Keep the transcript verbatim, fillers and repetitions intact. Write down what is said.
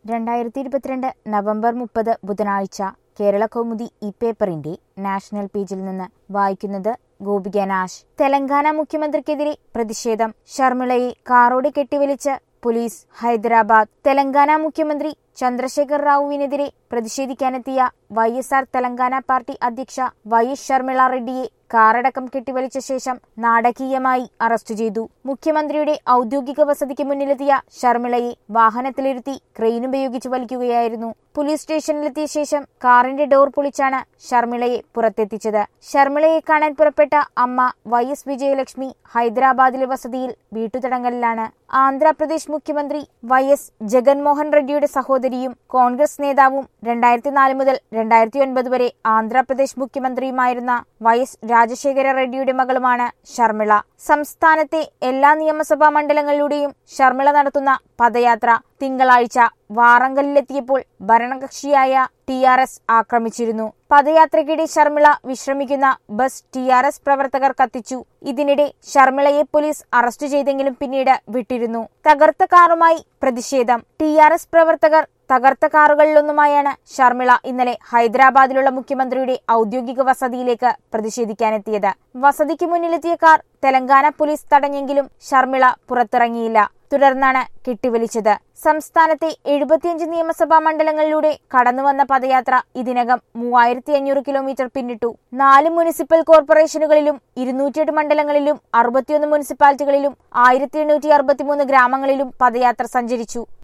രണ്ടായിരത്തി ഇരുപത്തിരണ്ട് നവംബർ മുപ്പത് ബുധനാഴ്ച കേരള കൗമുദി ഈ പേപ്പറിന്റെ നാഷണൽ പേജിൽ നിന്ന് വായിക്കുന്നത് ഗോപിക നാശ്. തെലങ്കാന മുഖ്യമന്ത്രിക്കെതിരെ പ്രതിഷേധം. ശർമിളയെ കാറോടെ കെട്ടിവലിച്ച് പോലീസ്. ഹൈദരാബാദ്. തെലങ്കാന മുഖ്യമന്ത്രി ചന്ദ്രശേഖർ റാവുവിനെതിരെ പ്രതിഷേധിക്കാനെത്തിയ Y S R Telangana party അധ്യക്ഷ വൈ എസ് ശർമിള റെഡ്ഡിയെ കാറടക്കം കെട്ടിവലിച്ച ശേഷം നാടകീയമായി അറസ്റ്റ് ചെയ്തു. മുഖ്യമന്ത്രിയുടെ ഔദ്യോഗിക വസതിക്ക് മുന്നിലെത്തിയ ശർമിളയെ വാഹനത്തിലിരുത്തി ക്രെയിൻ ഉപയോഗിച്ച് വലിക്കുകയായിരുന്നു. പോലീസ് സ്റ്റേഷനിലെത്തിയ ശേഷം കാറിന്റെ ഡോർ പൊളിച്ചാണ് ശർമിളയെ പുറത്തെത്തിച്ചത്. ശർമിളയെ കാണാൻ പുറപ്പെട്ട അമ്മ വൈ എസ് വിജയലക്ഷ്മി ഹൈദരാബാദിലെ വസതിയിൽ വീട്ടുതടങ്കലിലാണ്. ആന്ധ്രാപ്രദേശ് മുഖ്യമന്ത്രി വൈ എസ് ജഗൻമോഹൻ റെഡ്ഡിയുടെ സഹോദരിയും കോൺഗ്രസ് നേതാവും രണ്ടായിരത്തി നാല് മുതൽ രണ്ടായിരത്തി ഒൻപത് വരെ ആന്ധ്രാപ്രദേശ് മുഖ്യമന്ത്രിയുമായിരുന്ന വൈ എസ് രാജശേഖര റെഡ്ഡിയുടെ മകളുമാണ് ശർമിള. സംസ്ഥാനത്തെ എല്ലാ നിയമസഭാ മണ്ഡലങ്ങളിലൂടെയും ശർമിള നടത്തുന്ന പദയാത്ര തിങ്കളാഴ്ച വാറങ്കലിലെത്തിയപ്പോൾ ഭരണകക്ഷിയായ ടി ആർ എസ് ആക്രമിച്ചിരുന്നു. പദയാത്രയ്ക്കിടെ ശർമിള വിശ്രമിക്കുന്ന ബസ് ടി ആർ എസ് പ്രവർത്തകർ കത്തിച്ചു. ഇതിനിടെ ശർമിളയെ പോലീസ് അറസ്റ്റ് ചെയ്തെങ്കിലും പിന്നീട് വിട്ടിരുന്നു. തകർത്ത കാറുമായി പ്രതിഷേധം. ടി ആർ എസ് പ്രവർത്തകർ തകർത്ത കാറുകളിലൊന്നുമായാണ് ശർമിള ഇന്നലെ ഹൈദരാബാദിലുള്ള മുഖ്യമന്ത്രിയുടെ ഔദ്യോഗിക വസതിയിലേക്ക് പ്രതിഷേധിക്കാനെത്തിയത്. വസതിക്ക് മുന്നിലെത്തിയ കാർ തെലങ്കാന പോലീസ് തടഞ്ഞെങ്കിലും ശർമിള പുറത്തിറങ്ങിയില്ല. തുടർന്നാണ് കെട്ടിവലിച്ചത്. സംസ്ഥാനത്തെ എഴുപത്തിയഞ്ച് നിയമസഭാ മണ്ഡലങ്ങളിലൂടെ കടന്നുവന്ന പദയാത്ര ഇതിനകം മൂവായിരത്തി അഞ്ഞൂറ് കിലോമീറ്റർ പിന്നിട്ടു. നാല് മുനിസിപ്പൽ കോർപ്പറേഷനുകളിലും ഇരുന്നൂറ്റിയെട്ട് മണ്ഡലങ്ങളിലും അറുപത്തിയൊന്ന് മുനിസിപ്പാലിറ്റികളിലും ആയിരത്തി എണ്ണൂറ്റി അറുപത്തിമൂന്ന് ഗ്രാമങ്ങളിലും പദയാത്ര സഞ്ചരിച്ചു.